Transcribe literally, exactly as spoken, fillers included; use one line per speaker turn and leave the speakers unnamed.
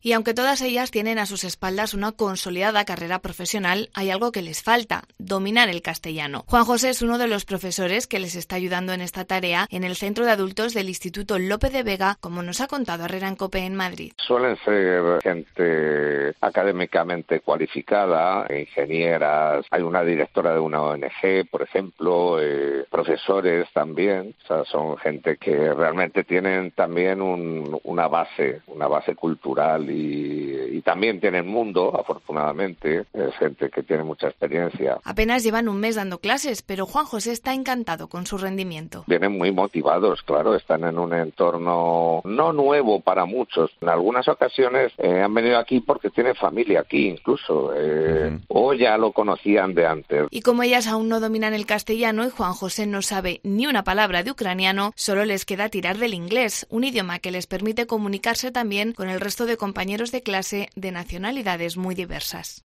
Y aunque todas ellas tienen a sus espaldas una consolidada carrera profesional, hay algo que les falta: dominar el castellano. Juan José es uno de los profesores que les está ayudando en esta tarea en el Centro de Adultos del Instituto Lope de Vega, como nos ha contado Herrera en COPE en Madrid.
Suelen ser gente académicamente cualificada, ingenieras, hay una directora de una O N G, por ejemplo, eh, profesores también, o sea, son gente que realmente tienen también un, una base, una base cultural y, y también tienen mundo, afortunadamente, es gente que tiene mucha experiencia.
Apenas llevan un mes dando clases, pero Juan José está encantado con su rendimiento.
Vienen muy motivados, claro, están en un entorno no nuevo para muchos. En algunas ocasiones eh, han venido aquí porque tienen familia aquí incluso, eh, uh-huh. o ya lo conocían de antes.
Y como ellas aún no dominan el castellano y Juan José no sabe ni una palabra de ucraniano, solo les queda tirar del inglés, un idioma que les permite comunicarse también con el resto de compañeros de clase de nacionalidades muy diversas.